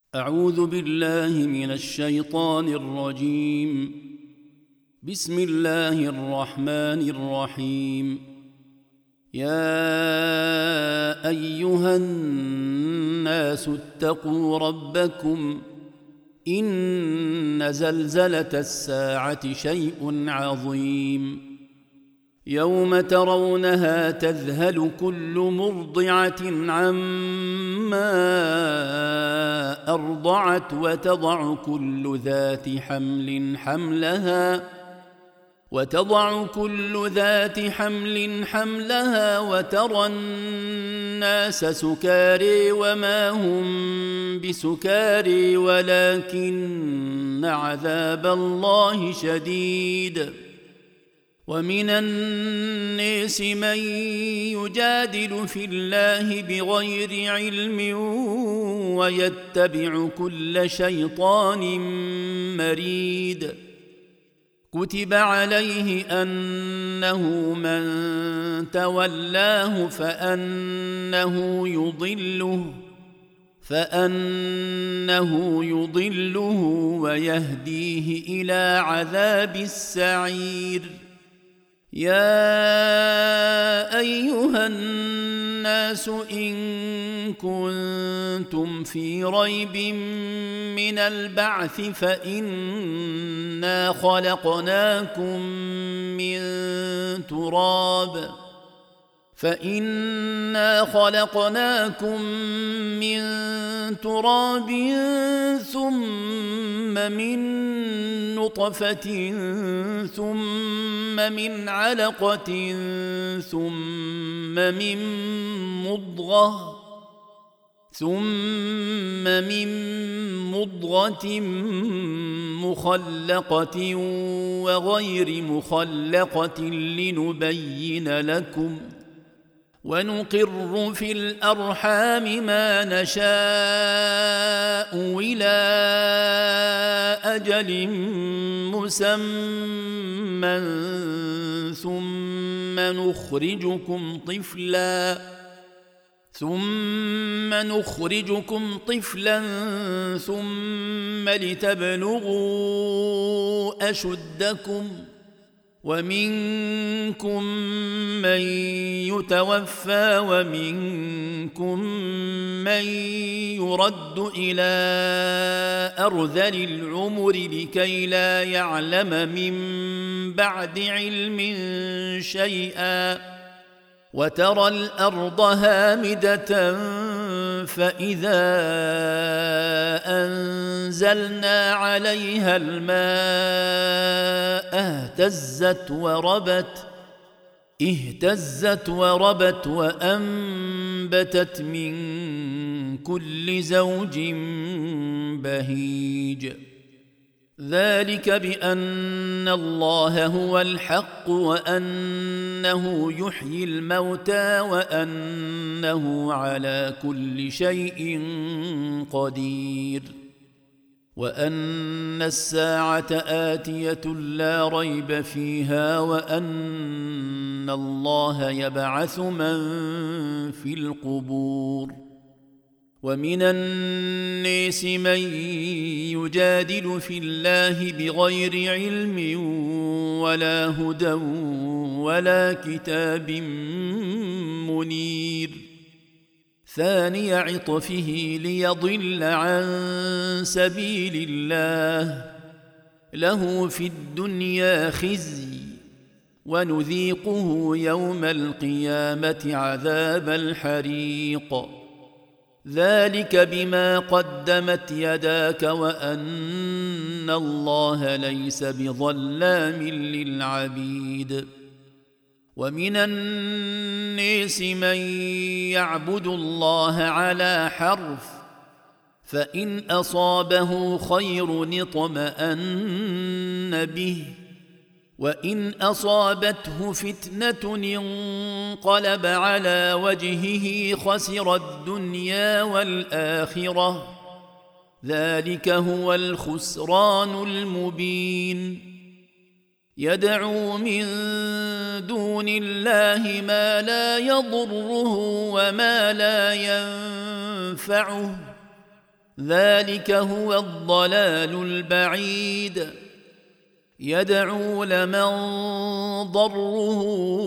أعوذ بالله من الشيطان الرجيم. بسم الله الرحمن الرحيم. يا أيها الناس اتقوا ربكم إن زلزلة الساعة شيء عظيم. يوم ترونها تذهل كل مرضعة عما أرضعت وتضع كل ذات حمل حملها وترى الناس سكاري وما هم بسكاري ولكن عذاب الله شديد. ومن الناس من يجادل في الله بغير علم ويتبع كل شيطان مريد. كتب عليه أنه من تولاه فأنه يضله ويهديه إلى عذاب السعير. يا أيها الناس إن كنتم في ريب من البعث فإنا خلقناكم من تراب ثم من نطفة ثم من علقة ثم من مضغة مخلقة وغير مخلقة لنبين لكم. ونقر في الأرحام ما نشاء إلى أجل مسمى ثم نخرجكم طفلا ثم لتبلغوا أشدكم. ومنكم من يتوفى ومنكم من يرد إلى أرذل العمر لكي لا يعلم من بعد علم شيئا. وترى الأرض هامدة فإذا أنزلنا عليها الماء اهتزت وربت وأنبتت من كل زوج بهيج. ذلك بأن الله هو الحق وأنه يحيي الموتى وأنه على كل شيء قدير. وأن الساعة آتية لا ريب فيها وأن الله يبعث من في القبور. ومن الناس من يجادل في الله بغير علم ولا هدى ولا كتاب منير. ثاني عطفه ليضل عن سبيل الله له في الدنيا خزي ونذيقه يوم القيامة عذاب الحريق. ذلك بما قدمت يداك وأن الله ليس بظلام للعبيد. ومن الناس من يعبد الله على حرف فإن أصابه خير اطمأن به وإن أصابته فتنة انقلب على وجهه خسر الدنيا والآخرة. ذلك هو الخسران المبين. يدعو من دون الله ما لا يضره وما لا ينفعه ذلك هو الضلال البعيد يدعو لمن ضره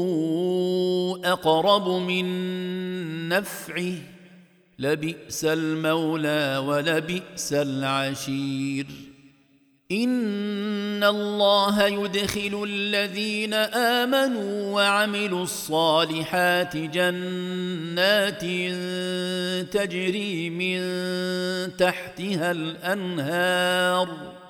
أقرب من نفعه لبئس المولى ولبئس العشير إن الله يدخل الذين آمنوا وعملوا الصالحات جنات تجري من تحتها الأنهار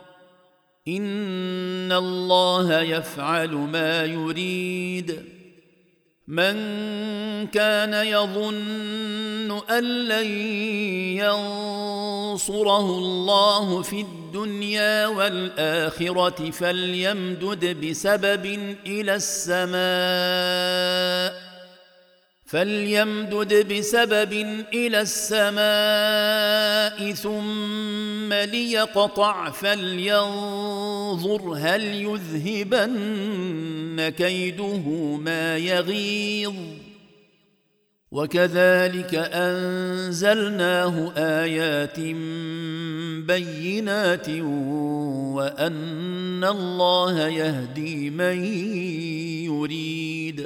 إن الله يفعل ما يريد من كان يظن أن لن ينصره الله في الدنيا والآخرة فليمدد بسبب إلى السماء ثم ليقطع فلينظر هل يذهبن كيده ما يغيظ وكذلك أنزلناه آيات بينات وأن الله يهدي من يريد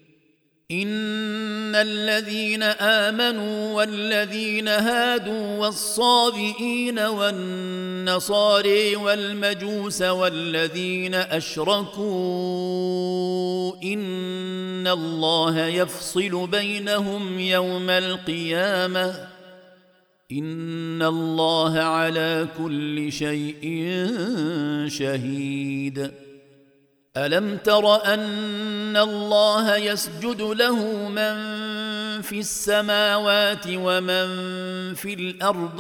إن الذين آمنوا والذين هادوا والصابئين والنصارى والمجوس والذين أشركوا إن الله يفصل بينهم يوم القيامة إن الله على كل شيء شهيد ألم تر أن الله يسجد له من في السماوات ومن في الأرض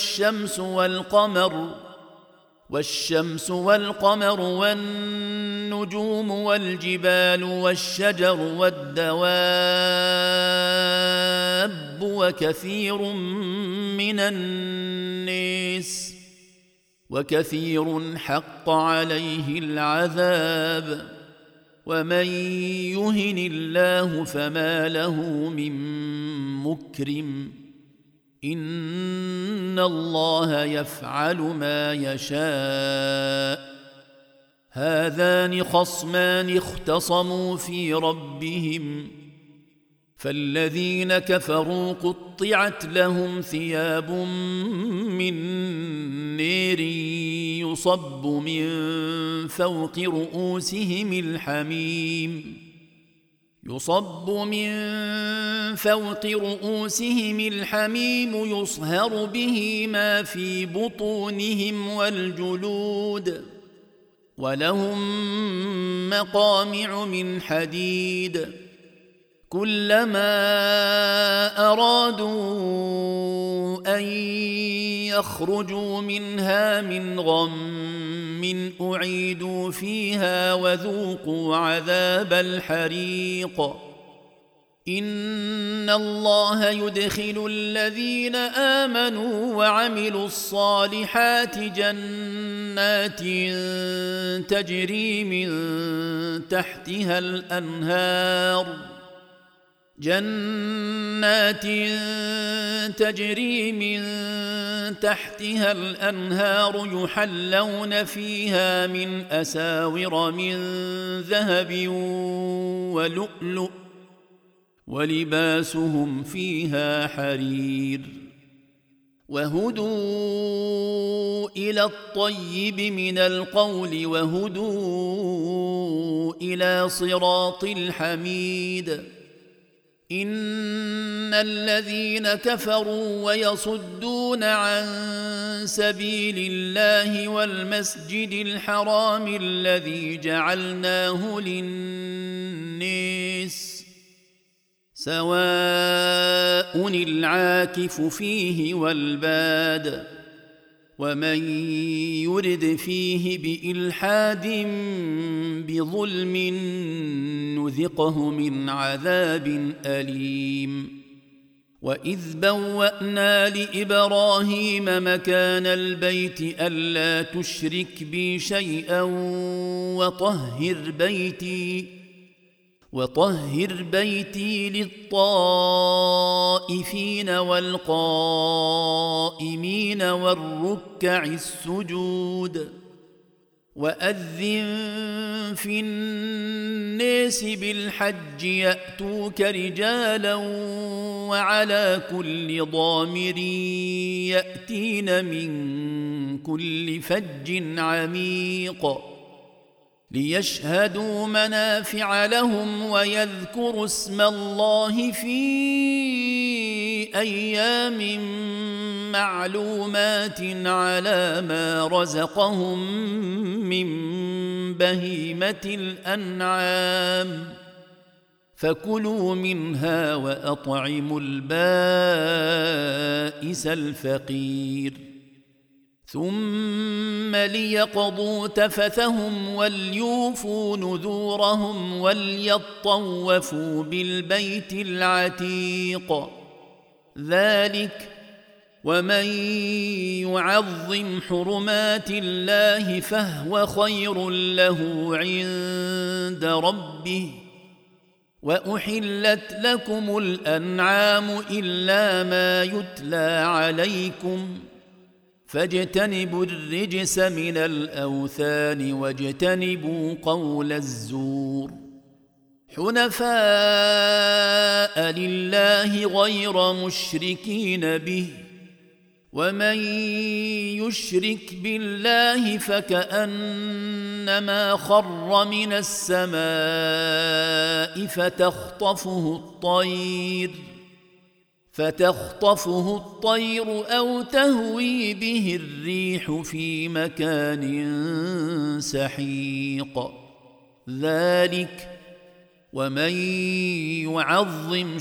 والشمس والقمر والنجوم والجبال والشجر والدواب وكثير حق عليه العذاب ومن يهن الله فما له من مكرم إن الله يفعل ما يشاء هذان خصمان اختصموا في ربهم فالذين كفروا قطعت لهم ثياب من نير يصب من فوق رؤوسهم الحميم يصهر به ما في بطونهم والجلود ولهم مقامع من حديد كلما أرادوا أن يخرجوا منها من غم أعيدوا فيها وذوقوا عذاب الحريق إن الله يدخل الذين آمنوا وعملوا الصالحات جنات تجري من تحتها الأنهار يحلون فيها من أساور من ذهب ولؤلؤ ولباسهم فيها حرير وهدوا إلى الطيب من القول وهدوا إلى صراط الحميد إن الذين كفروا ويصدون عن سبيل الله والمسجد الحرام الذي جعلناه للناس سواء العاكف فيه والباد ومن يرد فيه بإلحاد بظلم نذقه من عذاب أليم وإذ بوأنا لإبراهيم مكان البيت ألا وطهر بيتي للطائفين والقائمين والركع السجود وأذن في الناس بالحج يأتوك رجالا وعلى كل ضامر يأتين من كل فج عميق ليشهدوا منافع لهم ويذكروا اسم الله في أيام معلومات على ما رزقهم من بهيمة الأنعام فكلوا منها وأطعموا البائس الفقير ثم ليقضوا تفثهم وليوفوا نذورهم وليطوفوا بالبيت العتيق ذلك ومن يعظم حرمات الله فهو خير له عند ربه وأحلت لكم الأنعام إلا ما يتلى عليكم فاجتنبوا الرجس من الأوثان واجتنبوا قول الزور حنفاء لله غير مشركين به ومن يشرك بالله فكأنما خر من السماء فتخطفه الطير أو تهوي به الريح في مكان سحيق ذلك ومن يعظم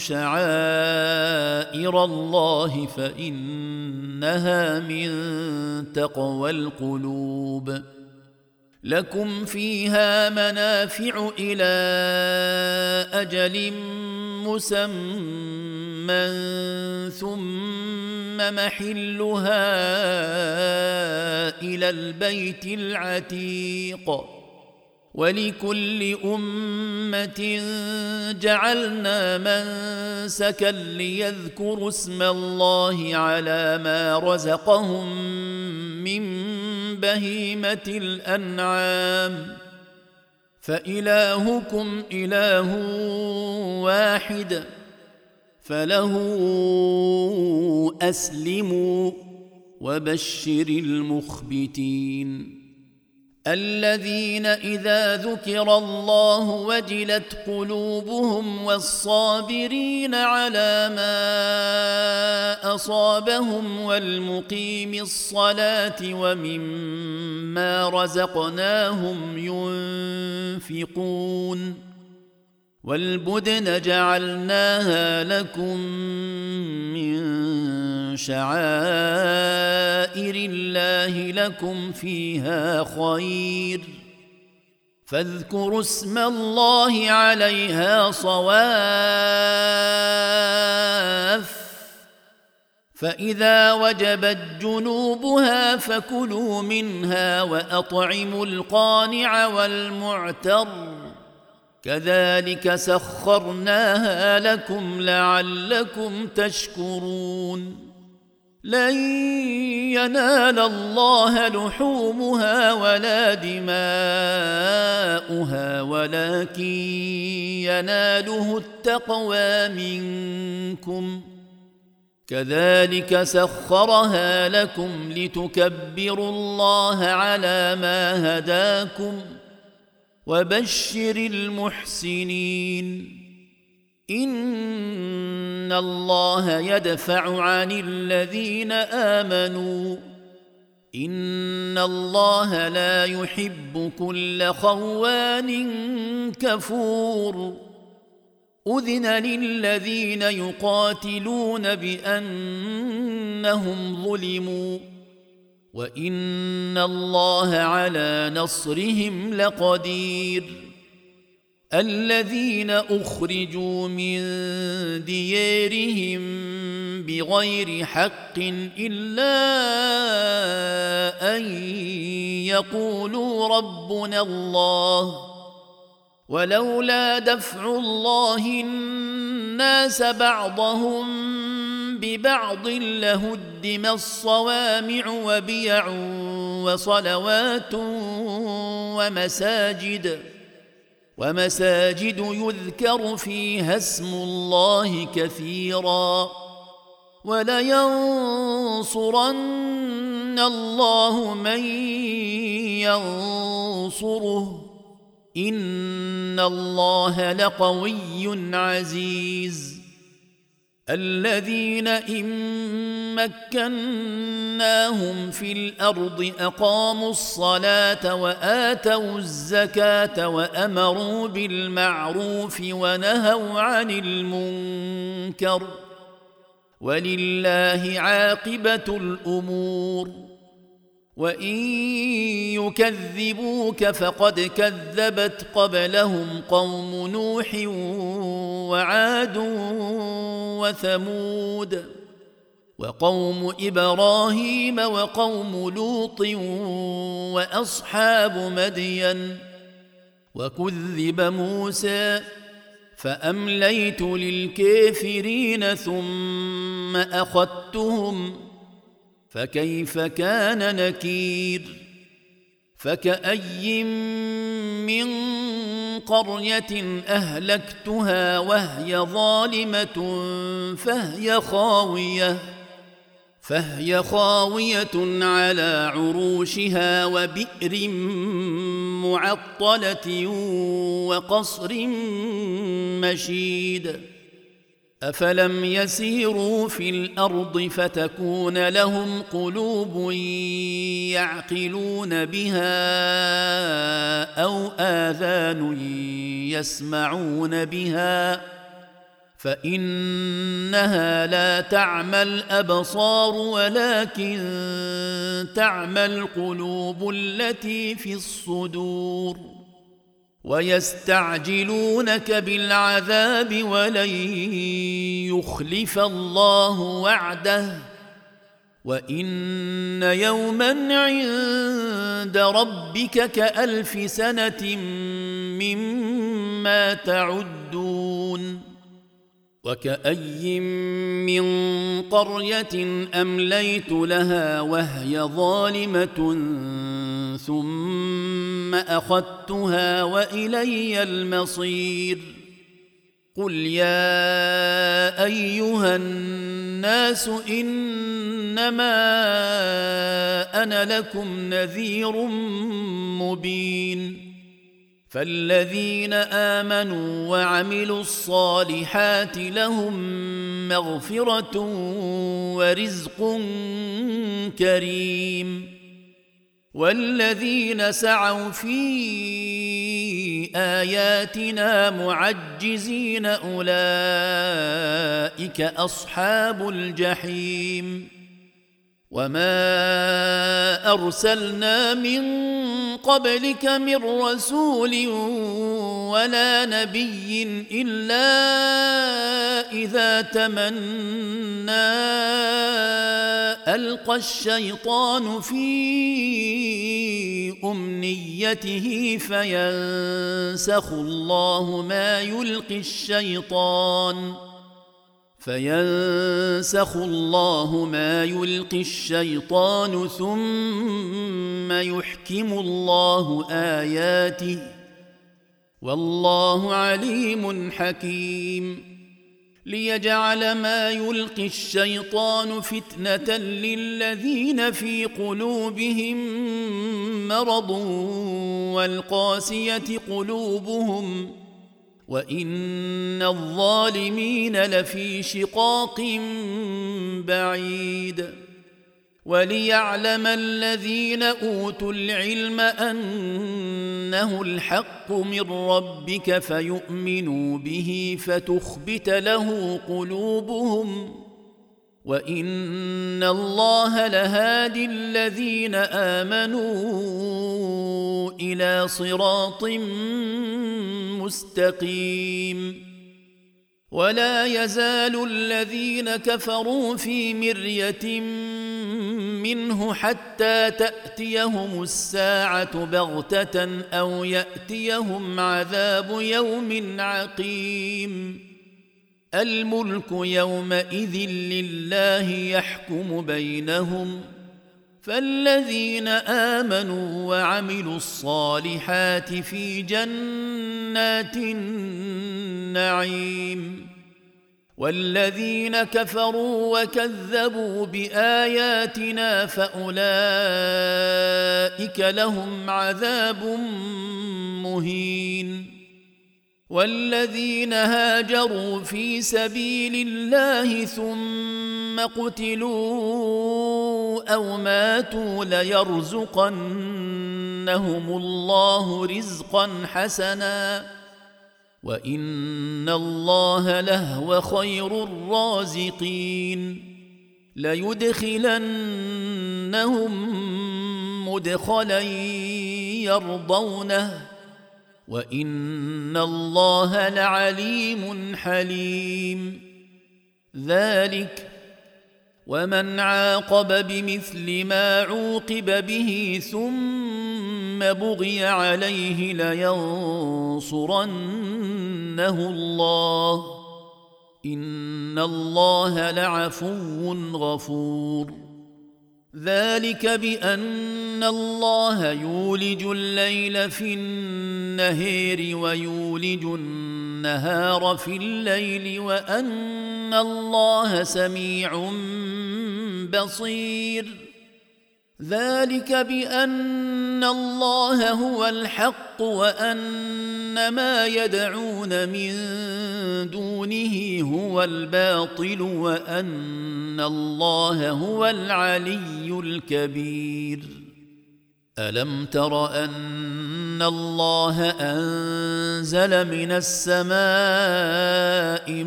شعائر الله فإنها من تقوى القلوب لكم فيها منافع إلى أجل مسمى ثم محلها إلى البيت العتيق ولكل أمة جعلنا منسكا ليذكروا اسم الله على ما رزقهم من بهيمة الأنعام فإلهكم إله واحد فله أسلموا وبشر المخبتين الذين إذا ذكر الله وجلت قلوبهم والصابرين على ما أصابهم والمقيم الصلاة ومما رزقناهم ينفقون والبدن جعلناها لكم من شعائر الله لكم فيها خير فاذكروا اسم الله عليها صواف فإذا وجبت جنوبها فكلوا منها وأطعموا القانع والمعتر كذلك سخرناها لكم لعلكم تشكرون لن ينال الله لحومها ولا دماؤها ولكن يناله التقوى منكم كذلك سخرها لكم لتكبروا الله على ما هداكم وبشر المحسنين إن الله يدفع عن الذين آمنوا إن الله لا يحب كل خوان كفور أذن للذين يقاتلون بأنهم ظلموا وإن الله على نصرهم لقدير الذين أخرجوا من ديارهم بغير حق إلا أن يقولوا ربنا الله ولولا دفع الله الناس بعضهم ببعض لهدم الصوامع وبيع وصلوات ومساجد يذكر فيها اسم الله كثيرا ولينصرن الله من ينصره إن الله لقوي عزيز الذين إن مكناهم في الأرض أقاموا الصلاة وآتوا الزكاة وأمروا بالمعروف ونهوا عن المنكر ولله عاقبة الأمور وإن يكذبوك فقد كذبت قبلهم قوم نوح وعاد وثمود وقوم إبراهيم وقوم لوط وأصحاب مدين وكذب موسى فأمليت للكافرين ثم أخذتهم فكيف كان نكير فكأي من قرية أهلكتها وهي ظالمة فهي خاوية على عروشها وبئر معطلة وقصر مشيد أفلم يسيروا في الأرض فتكون لهم قلوب يعقلون بها أو آذان يسمعون بها فإنها لا تعمى الأبصار ولكن تعمى القلوب التي في الصدور ويستعجلونك بالعذاب ولن يخلف الله وعده وإن يوما عند ربك كألف سنة مما تعدون وكأي من قرية أمليت لها وهي ظالمة ثم أخذتها وإلي المصير قل يا أيها الناس إنما أنا لكم نذير مبين فالذين آمنوا وعملوا الصالحات لهم مغفرة ورزق كريم والذين سعوا في آياتنا معجزين أولئك أصحاب الجحيم وما أرسلنا من قبلك من رسول ولا نبي إلا إذا تمنى ألقى الشيطان في أمنيته فينسخ الله ما يلقي الشيطان ثم يحكم الله آياته والله عليم حكيم ليجعل ما يلقي الشيطان فتنة للذين في قلوبهم مرض والقاسية قلوبهم وإن الظالمين لفي شقاق بعيد وليعلم الذين أوتوا العلم أنه الحق من ربك فيؤمنوا به فتخبت له قلوبهم وإن الله لهادي الذين آمنوا إلى صراط مستقيم ولا يزال الذين كفروا في مرية منه حتى تأتيهم الساعة بغتة أو يأتيهم عذاب يوم عقيم الملك يومئذ لله يحكم بينهم فالذين آمنوا وعملوا الصالحات في جنات النعيم والذين كفروا وكذبوا بآياتنا فأولئك لهم عذاب مهين والذين هاجروا في سبيل الله ثم قتلوا أو ماتوا ليرزقنهم الله رزقا حسنا وإن الله لهو خير الرازقين ليدخلنهم مدخلا يرضونه وإن الله لعليم حليم ذلك ومن عاقب بمثل ما عوقب به ثم بغي عليه لينصرنه الله إن الله لعفو غفور ذلك بأن الله يولج الليل في النهار ويولج النهار في الليل وأن الله سميع بصير ذلك بأن الله هو الحق وأن ما يدعون من دونه هو الباطل وأن الله هو العلي الكبير ألم تر أن الله أنزل من السماء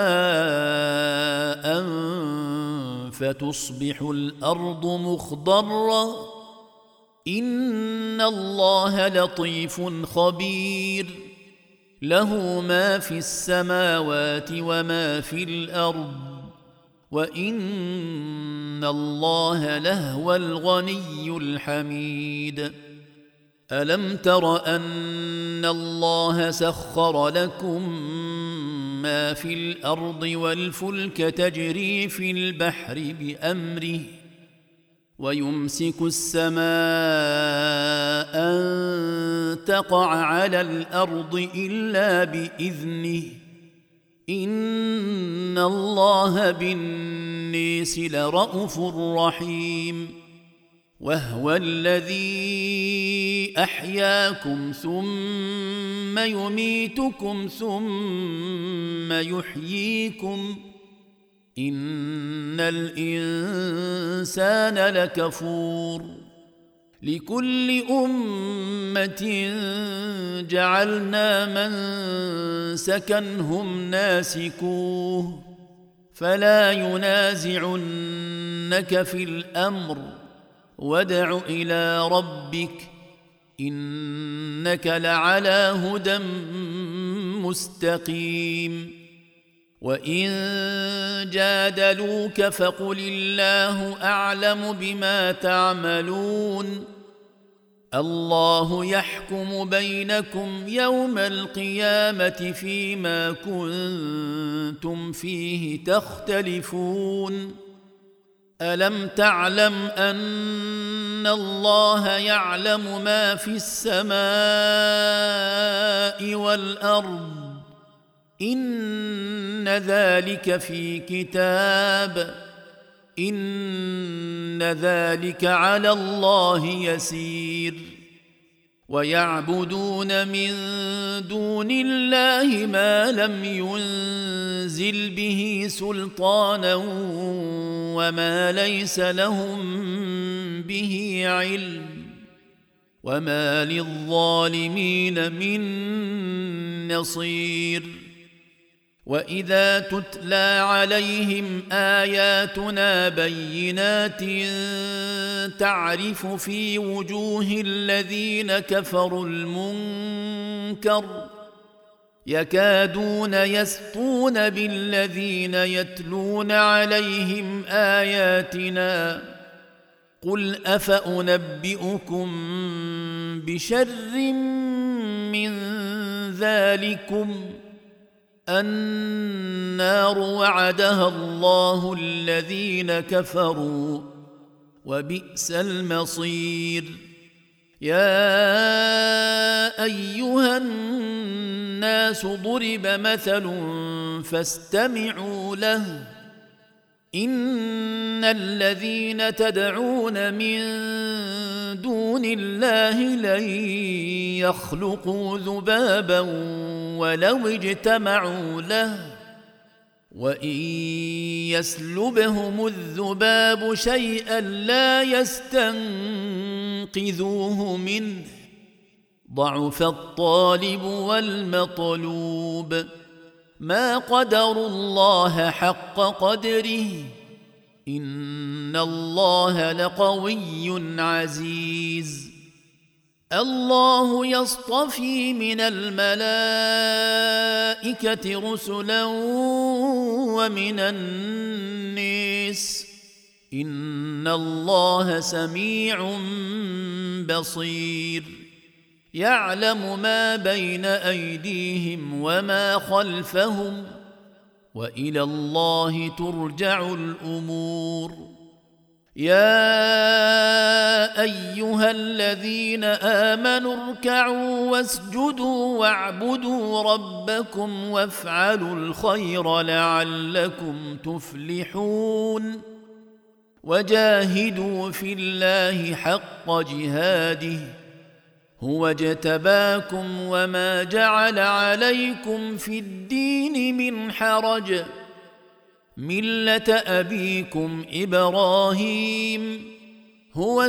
ماء فتصبح الأرض مخضرة إن الله لطيف خبير له ما في السماوات وما في الأرض وإن الله لهو الغني الحميد ألم تر أن الله سخر لكم ما في الأرض والفلك تجري في البحر بأمره ويمسك السماء أن تقع على الأرض إلا بإذنه إن الله بالناس لرءوف رحيم وهو الذي أحياكم ثم يميتكم ثم يحييكم إن الإنسان لكفور لكل أمة جعلنا منسكا هم ناسكوه فلا ينازعنك في الأمر وادع إلى ربك إنك لعلى هدى مستقيم وإن جادلوك فقل الله أعلم بما تعملون الله يحكم بينكم يوم القيامة فيما كنتم فيه تختلفون ألم تعلم أن الله يعلم ما في السماء والأرض إن ذلك في كتاب إن ذلك على الله يسير ويعبدون من دون الله ما لم ينزل به سلطانا وما ليس لهم به علم وما للظالمين من نصير وإذا تتلى عليهم آياتنا بينات تعرف في وجوه الذين كفروا المنكر يكادون يسطون بالذين يتلون عليهم آياتنا قل أفأنبئكم بشر من ذلكم النار وعدها الله الذين كفروا وبئس المصير يا أيها الناس ضرب مثل فاستمعوا له إن الذين تدعون من دون الله لن يخلقوا ذبابا ولو اجتمعوا له وإن يسلبهم الذباب شيئا لا يستنقذوه منه ضعف الطالب والمطلوب ما قدروا الله حق قدره إن الله لقوي عزيز الله يصطفي من الملائكة رسلا ومن الناس إن الله سميع بصير يعلم ما بين أيديهم وما خلفهم وإلى الله ترجع الأمور يا أيها الذين آمنوا اركعوا واسجدوا واعبدوا ربكم وافعلوا الخير لعلكم تفلحون وجاهدوا في الله حق جهاده هو اجتباكم وما جعل عليكم في الدين من حرج ملة أبيكم إبراهيم هو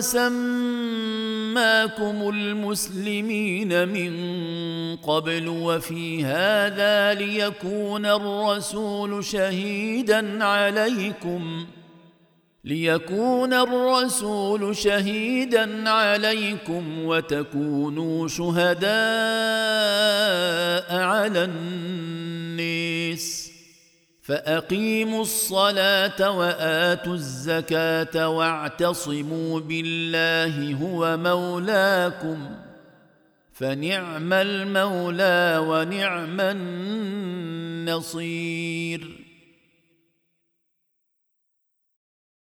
سماكم المسلمين من قبل وفي هذا ليكون الرسول شهيدا عليكم وتكونوا شهداء على الناس فأقيموا الصلاة وآتوا الزكاة واعتصموا بالله هو مولاكم فنعم المولى ونعم النصير